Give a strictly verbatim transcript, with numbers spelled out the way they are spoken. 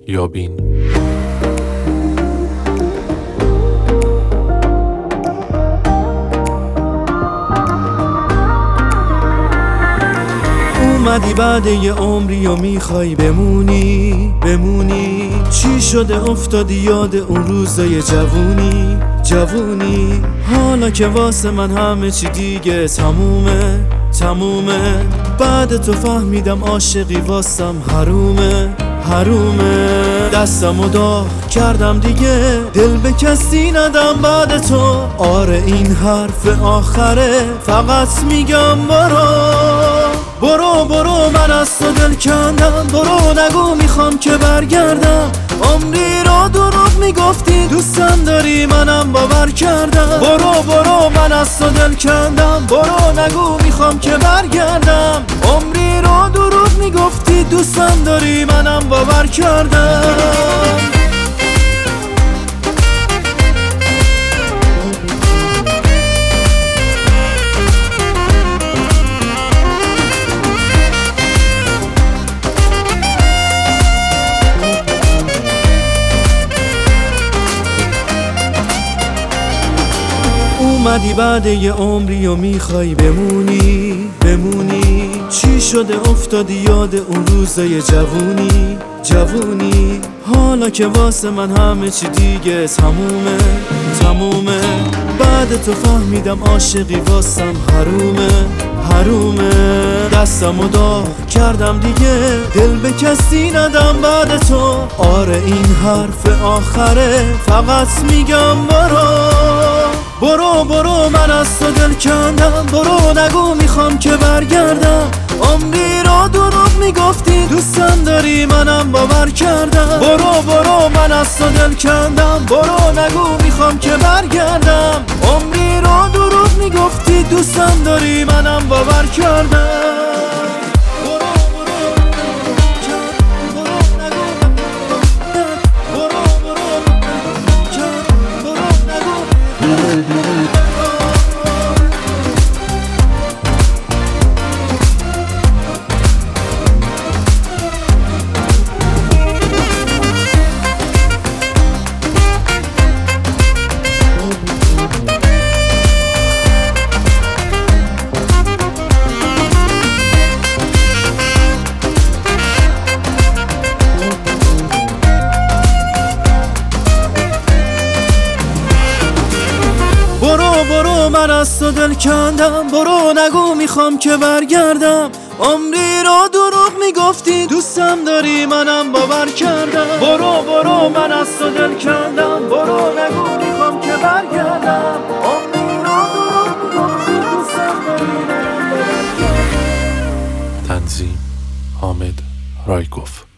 یابین. اومدی بعد یه عمری و میخوای بمونی بمونی چی شده افتادی یاد اون روزای جوونی جوونی حالا که واسه من همه چی دیگه تمومه تمومه بعد تو فهمیدم عاشقی واسم حرومه حرومه دستمو داغ کردم دیگه دل به کسی ندم بعد تو آره این حرف آخره فقط میگم برو برو برو من از تو دل کندم برو نگو میخوام که برگردم عمری رو دروغ میگفتی دوستم داری منم باور کردم برو برو من از تو دل کندم برو نگو میخوام که برگردم عمری رو دروغ میگفتی دوستم داری منم باور کردم اومدی بعد یه عمری و میخوای بمونی بمونی چی شده افتادی یاد اون روزای جوونی جوونی حالا که واسه من همه چی دیگه تمومه تمومه بعد تو فهمیدم عاشقی واسم حرومه حرومه دستمو داغ کردم دیگه دل به کسی ندم بعد تو آره این حرف آخره فقط میگم برو برو برو من از تو دل کندم برو نگو میخوام که برگردم عمری رو دروغ میگفتی دوستم داری منم باور کردم برو برو من از تو دل کندم برو نگو میخوام که برگردم عمری رو دروغ میگفتی دوستم داری منم باور کردم برو من از تو دل کندم برو نگو میخوام که برگردم عمری رو دروغ میگفتی دوستم داری منم باور کردم برو برو من از تو دل کندم برو نگو میخوام که برگردم عمری رو دروغ میگفتی دوستم داری منم باور کردم. تنظیم حامد رایگوف.